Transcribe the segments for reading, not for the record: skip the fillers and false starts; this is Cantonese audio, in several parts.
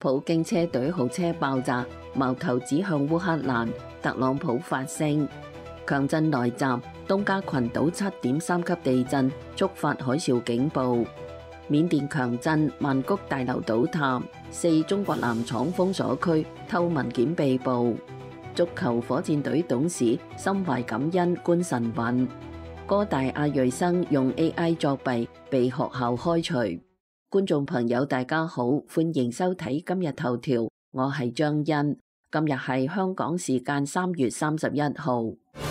普京車隊豪車爆炸，矛頭指向烏克蘭，特朗普發聲。強震來襲，東加群島7.3級地震，觸發海嘯警報。緬甸強震，曼谷大樓倒塌，4中國藍廠封鎖區偷文件被捕。足球火箭隊董事心懷感恩觀神韻。哥大亞裔生用 AI 作弊被學校開除。觀眾朋友大家好，歡迎收睇今日頭條，我係張欣。今日係香港時間3月31號。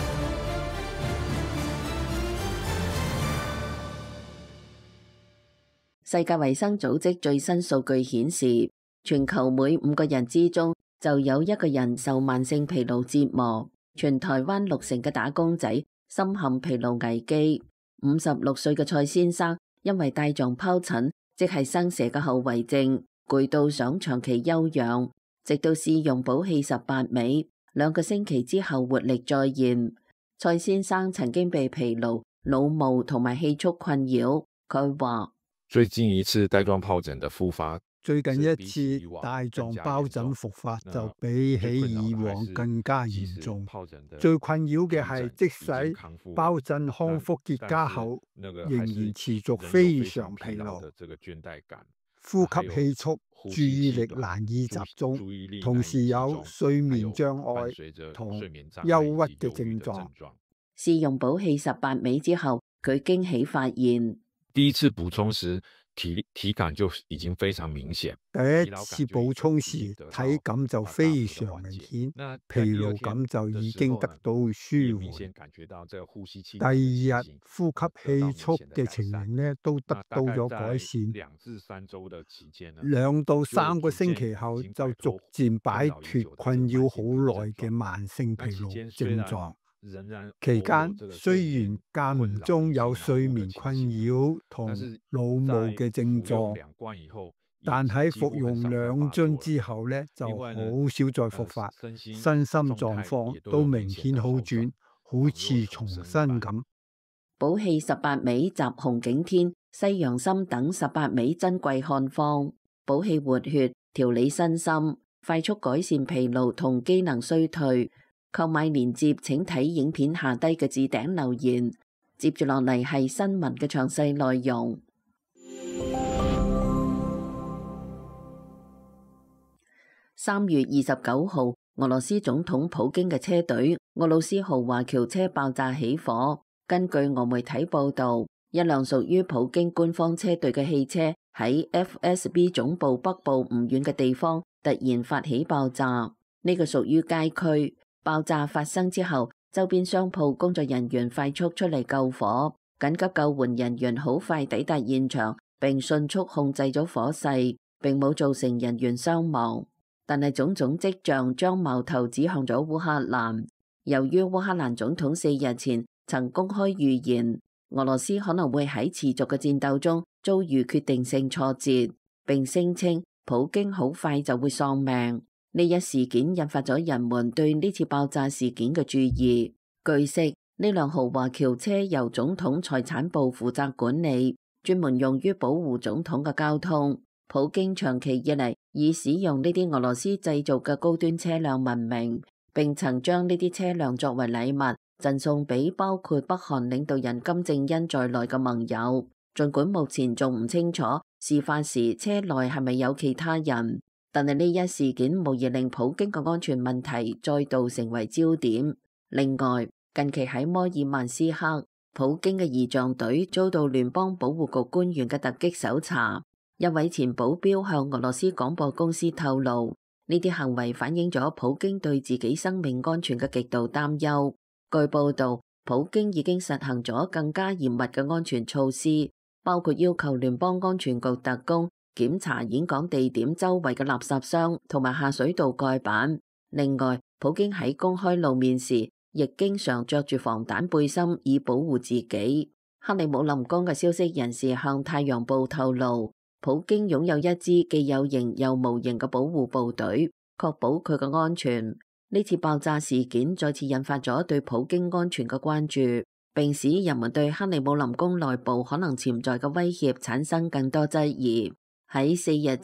世界衛生組織最新數據顯示，全球每5個人之中就有1個人受慢性疲勞折磨。全台灣60%嘅打工仔深陷疲勞危機。56歲嘅蔡先生因為帶狀疱疹，即係生蛇嘅後遺症，攰到想長期休養，直到試用補氣18味，2個星期之後活力再現。蔡先生曾經被疲勞、腦霧同埋氣促困擾，佢話： 最近一次帶狀疱疹的復發， 最近一次帶狀疱疹復發就比起以往更加嚴重。最困擾嘅係，即使疱疹康復結痂後，仍然持續非常疲勞、呼吸氣促、注意力難以集中，同時有睡眠障礙同憂鬱嘅症狀。 試用補氣18味之後，佢驚喜發現， 第一次補充時體感就已經非常明顯。 第一次補充時體感就非常明顯，疲勞感就已經得到舒緩。第二日呼吸氣促嘅情形呢都得到咗改善。2到3個星期後就逐漸擺脫困擾好耐嘅慢性疲勞症狀。期間雖然間唔中有睡眠困擾同腦霧嘅症狀，但喺服用2樽之後呢，就好少再復發，身心狀況都明顯好轉，好似重新咁。 補氣18味集紅景天、西洋參等18味珍貴漢方，補氣活血、調理身心，快速改善疲勞同機能衰退。購買鏈接請睇影片下低嘅置頂留言。接住落嚟係新聞嘅詳細內容。3月29號，俄羅斯總統普京嘅車隊俄羅斯豪華轎車爆炸起火。根據俄媒體報道，一輛屬於普京官方車隊嘅汽車喺 FSB 總部北部唔遠嘅地方突然發起爆炸。呢個屬於街區。爆炸發生之後，周邊商鋪工作人員快速出嚟救火，緊急救援人員好快抵達現場，並迅速控制咗火勢，並冇造成人員傷亡。但係種種跡象將矛頭指向咗烏克蘭。由於烏克蘭總統4日前曾公開預言，俄羅斯可能會喺持續嘅戰鬥中遭遇決定性挫折，並聲稱普京好快就會喪命。呢一事件引發咗人們對呢次爆炸事件嘅注意。據悉，呢輛豪華轎車由總統財產部負責管理，專門用於保護總統嘅交通。普京長期以嚟以使用呢啲俄羅斯製造嘅高端車輛聞名，並曾將呢啲車輛作為禮物贈送俾包括北韓領導人金正恩在內嘅盟友。儘管目前仲唔清楚事發時車內係咪有其他人，但係呢一事件無疑令普京嘅安全問題再度成為焦點。另外，近期喺摩爾曼斯克，普京嘅儀仗隊遭到聯邦保護局官員嘅突擊搜查。一位前保鏢向俄羅斯廣播公司透露，呢啲行為反映咗普京對自己生命安全嘅極度擔憂。據報道，普京已經實行咗更加嚴密嘅安全措施，包括要求聯邦安全局特工檢查演講地點周圍嘅垃圾箱同埋下水道蓋板。另外，普京喺公開露面時，亦經常着住防彈背心以保護自己。克里姆林宮嘅消息人士向《太陽報》透露，普京擁有一支既有形又無形嘅保護部隊，確保佢嘅安全。呢次爆炸事件再次引發咗對普京安全嘅關注，並使人們對克里姆林宮內部可能潛在嘅威脅產生更多質疑。喺4日前，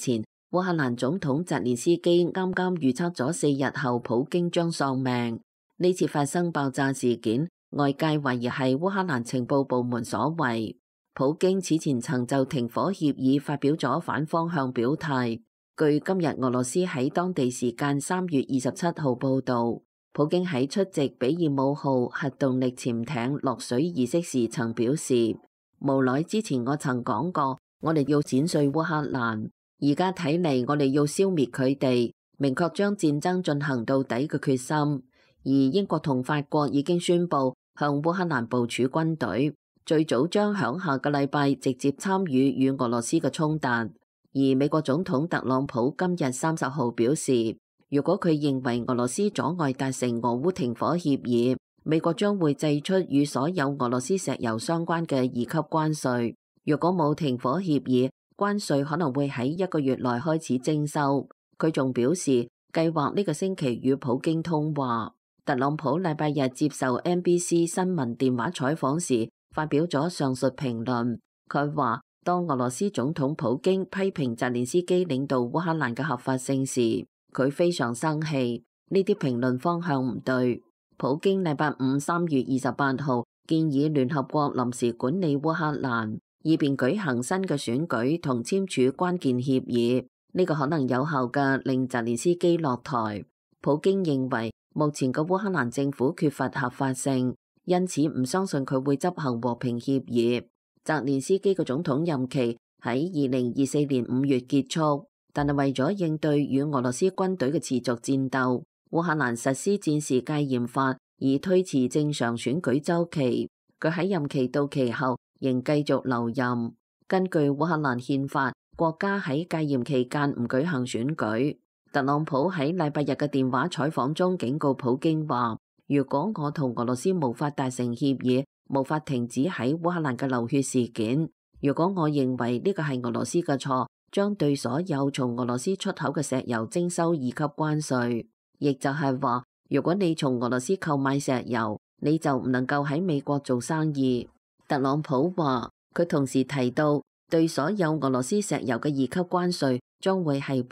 烏克蘭總統澤連斯基啱啱預測咗4日後普京將喪命。呢次發生爆炸事件，外界懷疑係烏克蘭情報部門所為。普京此前曾就停火協議發表咗反方向表態。據今日俄羅斯喺當地時間3月27號報導，普京喺出席比爾姆號核動力潛艇落水儀式時曾表示：無奈之前我曾講過，我哋要剪碎烏克蘭，而家睇嚟我哋要消滅佢哋，明確將戰爭進行到底嘅決心。而英國同法國已經宣布向烏克蘭部署軍隊，最早將響下個禮拜直接參與與俄羅斯嘅衝突。而美國總統特朗普今日30號表示，如果佢認為俄羅斯阻礙達成俄烏停火協議，美國將會祭出與所有俄羅斯石油相關嘅2級關稅。如果冇停火協議，關稅可能會喺1個月內開始徵收。佢仲表示，計劃呢個星期與普京通話。特朗普禮拜日接受 NBC 新聞電話採訪時，發表咗上述評論。佢話，當俄羅斯總統普京批評澤連斯基領導烏克蘭嘅合法性時，佢非常生氣。呢啲評論方向唔對。普京禮拜五3月28號建議聯合國臨時管理烏克蘭，以便舉行新嘅選舉同簽署關鍵協議。呢個可能有效嘅令澤連斯基落台。普京認為目前嘅烏克蘭政府缺乏合法性，因此唔相信佢會執行和平協議。澤連斯基嘅總統任期喺2024年5月結束，但係為咗應對與俄羅斯軍隊嘅持續戰鬥，烏克蘭實施戰時戒嚴法，以推遲正常選舉週期。佢喺任期到期後仍繼續留任。根據烏克蘭憲法，國家喺戒嚴期間唔舉行選舉。特朗普喺禮拜日嘅電話採訪中警告普京話：如果我同俄羅斯無法達成協議，無法停止喺烏克蘭嘅流血事件，如果我認為呢個係俄羅斯嘅錯，將對所有從俄羅斯出口嘅石油徵收2級關稅。亦就係話，如果你從俄羅斯購買石油，你就唔能夠喺美國做生意。特朗普話，佢同時提到，對所有俄羅斯石油嘅2級關稅將會係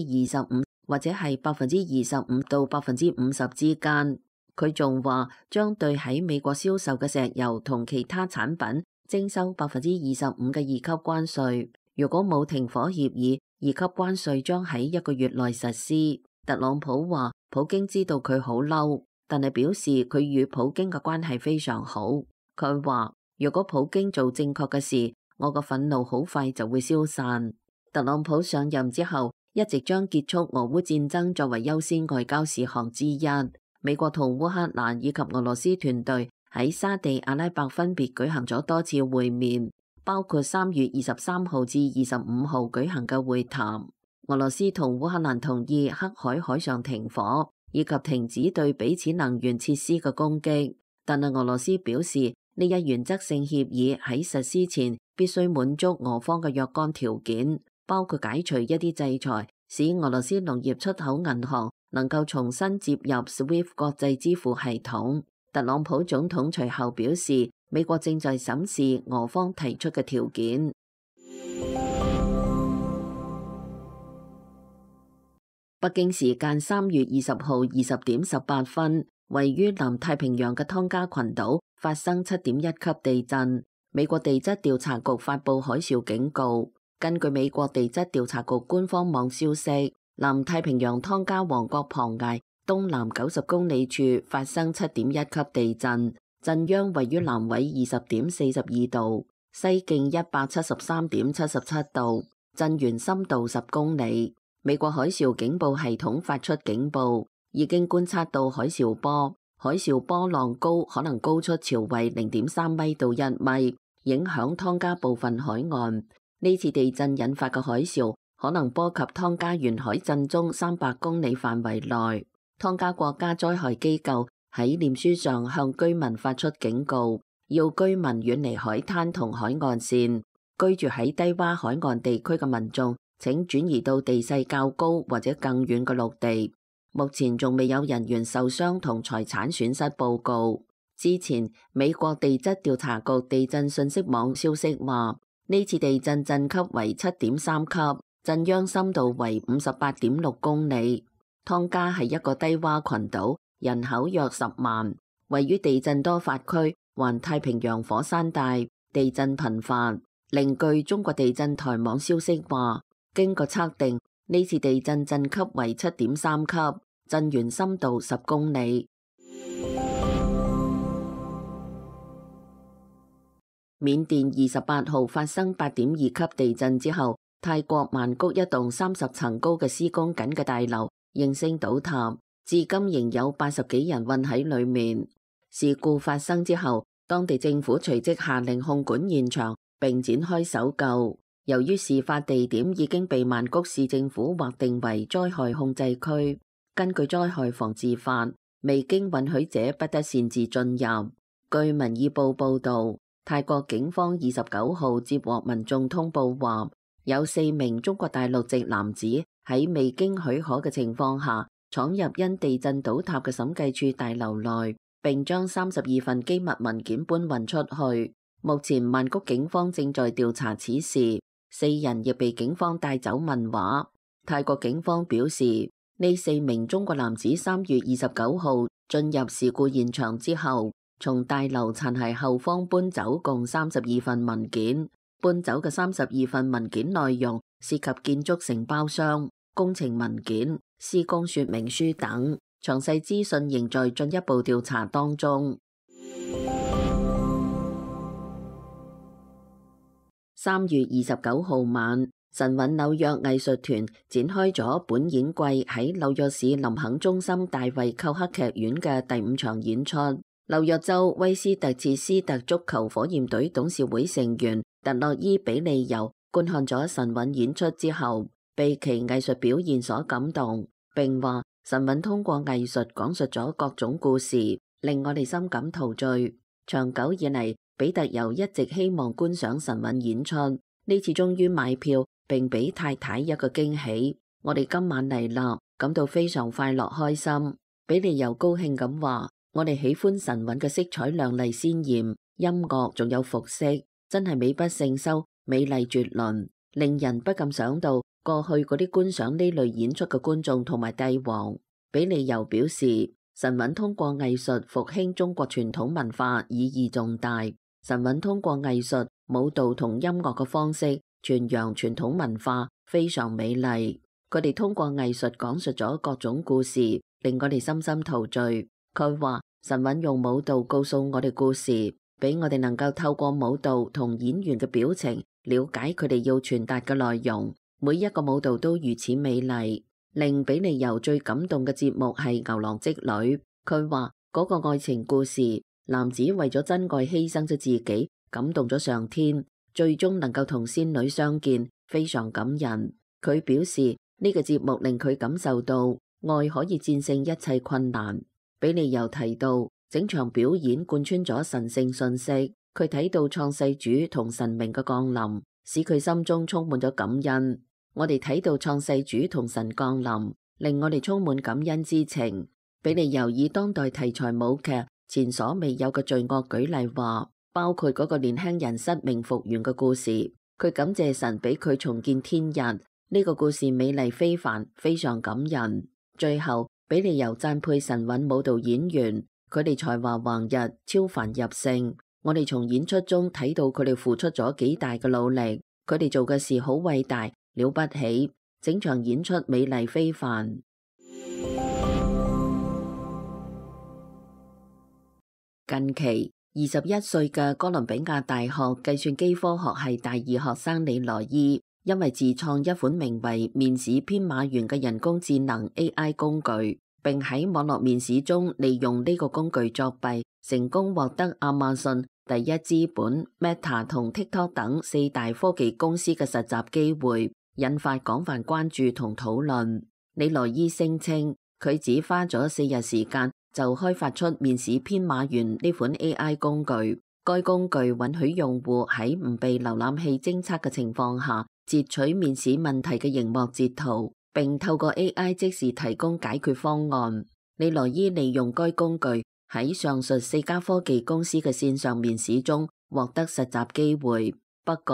25%或者係25%到50%之間。佢仲話將對喺美國銷售嘅石油同其他產品徵收25%嘅2級關稅。如果冇停火協議，2級關稅將喺1個月內實施。特朗普話，普京知道佢好嬲，但係表示佢與普京嘅關係非常好。佢話，如果普京做正確嘅事，我個憤怒好快就會消散。特朗普上任之後，一直將結束俄烏戰爭作為優先外交事項之一。美國同烏克蘭以及俄羅斯團隊喺沙地阿拉伯分別舉行咗多次會面，包括3月23號至25號舉行嘅會談。俄羅斯同烏克蘭同意黑海海上停火，以及停止對彼此能源設施嘅攻擊。但係俄羅斯表示，呢一原則性協議喺實施前必須滿足俄方嘅若干條件，包括解除一啲制裁，使俄羅斯農業出口銀行能夠重新接入 SWIFT 國際支付系統。特朗普總統隨後表示，美國正在審視俄方提出嘅條件。北京時間3月20號20點18分，位於南太平洋嘅湯加群島發生7.1級地震。美國地質調查局發布海嘯警告。根據美國地質調查局官方網消息，南太平洋湯加王國旁崖東南90公里處發生7.1級地震，震央位於南緯20.42度，西經173.77度，震源深度10公里。美國海嘯警報系統發出警報，已經觀察到海嘯波，海嘯波浪高可能高出潮位0.3米到1米，影響湯加部分海岸。呢次地震引發嘅海嘯可能波及湯加沿海震中300公里範圍內。湯加國家災害機構喺臉書上向居民發出警告，要居民遠離海灘同海岸線。居住喺低洼海岸地區嘅民眾，請轉移到地勢較高或者更遠嘅陸地。目前仲未有人員受傷同財產損失報告。之前美國地質調查局地震信息網消息話，呢次地震震級為7.3級， 震央深度為58.6公里。湯加係一個低窪群島，人口約10萬，位於地震多發區，環太平洋火山帶，地震頻繁。另據中國地震台網消息話，經過測定，呢次地震震級為7.3級，震源深度10公里。緬甸28號發生8.2級地震之後，泰國曼谷一棟30層高嘅施工緊嘅大樓應聲倒塌，至今仍有80幾人困喺裏面。事故發生之後，當地政府隨即下令控管現場並展開搜救。由於事發地點已經被曼谷市政府劃定為災害控制區，根據災害防治法，未經允許者不得擅自進入。據民意報報導，泰國警方29號接獲民眾通報話，有4名中國大陸籍男子喺未經許可嘅情況下闖入因地震倒塌嘅審計處大樓內，並將32份機密文件搬運出去。目前曼谷警方正在調查此事，4人亦被警方帶走問話。泰國警方表示，呢4名中國男子3月29號進入事故現場之後，從大樓殘骸後方搬走共32份文件。搬走嘅32份文件內容涉及建築承包商、工程文件、施工說明書等，詳細資訊仍在進一步調查當中。3月29號晚，神韻紐約藝術團展開咗本演季喺紐約市林肯中心大衛寇克劇院嘅第5場演出。紐約州威斯特切斯特足球火焰隊董事會成員特洛伊比利尤觀看咗神韻演出之後，被其藝術表現所感動，並話神韻通過藝術講述咗各種故事，令我哋深感陶醉。長久以嚟，比特尤一直希望觀賞神韻演出，呢次終於買票，並俾太太一個驚喜。我哋今晚嚟啦，感到非常快樂開心。比利尤高興咁話，我哋喜歡神韻嘅色彩亮麗鮮豔，音樂仲有服飾，真係美不勝收，美麗絕倫，令人不禁想到過去嗰啲觀賞呢類演出嘅觀眾同埋帝王。比利尤表示，神韻通過藝術復興中國傳統文化意義重大。神韻通過藝術、舞蹈同音樂嘅方式傳揚傳統文化，非常美麗。佢哋通過藝術講述咗各種故事，令我哋深深陶醉。佢話神韻用舞蹈告訴我哋故事，俾我哋能夠透過舞蹈同演員嘅表情了解佢哋要傳達嘅內容。每一個舞蹈都如此美麗。令比利尤最感動嘅節目係牛郎織女。佢話嗰個愛情故事，男子為咗真愛犧牲咗自己，感動咗上天，最終能夠同仙女相見，非常感人。佢表示呢個節目令佢感受到愛可以戰勝一切困難。比利尤提到整場表演貫穿咗神聖信息，佢睇到創世主同神明嘅降臨，使佢心中充滿咗感恩。我哋睇到創世主同神降臨，令我哋充滿感恩之情。比利尤以當代題材舞劇前所未有嘅罪惡舉例話，包括嗰個年輕人失明復原嘅故事。佢感謝神俾佢重見天日，呢個故事美麗非凡，非常感人。最後，比利尤讚佩神韻舞蹈演員，佢哋才華橫溢，超凡入聖。我哋從演出中睇到佢哋付出咗幾大嘅努力，佢哋做嘅事好偉大，了不起。整場演出美麗非凡。近期21歲嘅哥倫比亞大學計算機科學系大二學生李羅伊，因為自創一款名為面試編碼員嘅人工智能 AI 工具，並喺網絡面試中利用呢個工具作弊，成功獲得亞馬遜、第一資本、Meta 同 TikTok 等4大科技公司嘅實習機會，引發廣泛關注同討論。李羅伊聲稱，佢只花咗4日時間就開發出面試編碼員呢款 AI 工具。該工具允許用戶喺唔被瀏覽器偵測嘅情況下，截取面試問題嘅熒幕截圖，並透過 AI 即時提供解決方案。李羅伊利用該工具喺上述4家科技公司嘅線上面試中獲得實習機會。不過，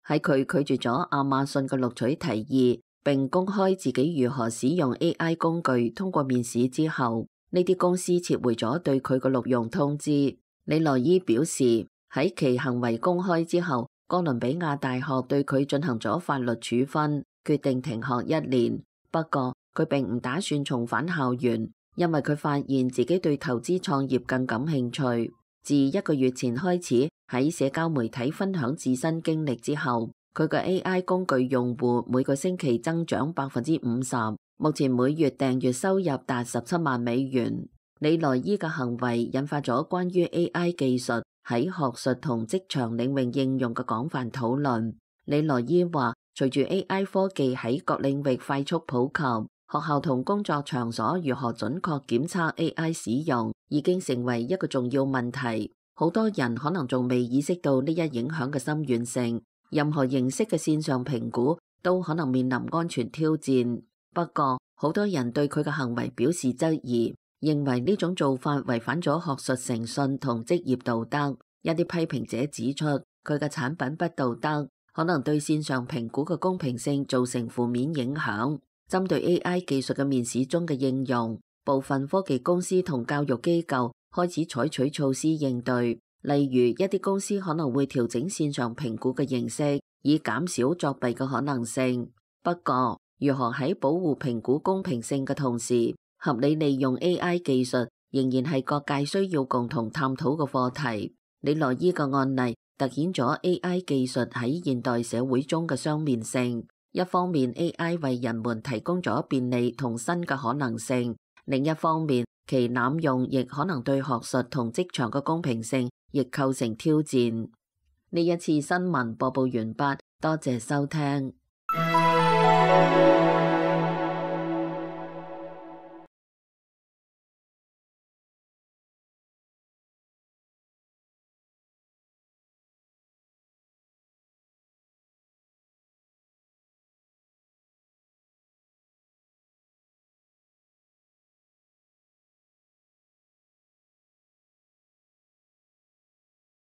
喺佢拒絕咗亞馬遜嘅錄取提議，並公開自己如何使用 AI 工具通過面試之後，呢啲公司撤回咗對佢嘅錄用通知。李萊伊表示，喺其行為公開之後，哥倫比亞大學對佢進行咗法律處分，決定停學1年。不過佢並唔打算重返校園，因為佢發現自己對投資創業更感興趣。自1個月前開始喺社交媒體分享自身經歷之後，佢嘅 AI 工具用戶每個星期增長50%，目前每月訂閱收入達17萬美元。李萊伊嘅行為引發咗關於 AI 技術喺學術同職場領域應用嘅廣泛討論。李萊伊話，隨住 AI 科技喺各領域快速普及，學校同工作場所如何準確檢測 AI 使用已經成為一個重要問題。好多人可能仲未意識到呢一影響嘅深遠性。任何形式嘅線上評估都可能面臨安全挑戰。不過，好多人對佢嘅行為表示質疑，認為呢種做法違反咗學術誠信同職業道德。一啲批評者指出，佢嘅產品不道德，可能對線上評估嘅公平性造成負面影響。針對 AI 技術嘅面試中嘅應用，部分科技公司同教育機構開始採取措施應對。例如，一啲公司可能會調整線上評估嘅形式，以減少作弊嘅可能性。不過，如何喺保護評估公平性嘅同時，合理利用 AI 技術，仍然係各界需要共同探討嘅課題。李萊伊嘅案例凸顯咗 AI 技術喺現代社會中嘅雙面性。一方面 ，AI 為人們提供咗便利同新嘅可能性；另一方面，其濫用亦可能對學術同職場嘅公平性亦構成挑戰。呢一次新聞播報完畢，多謝收聽。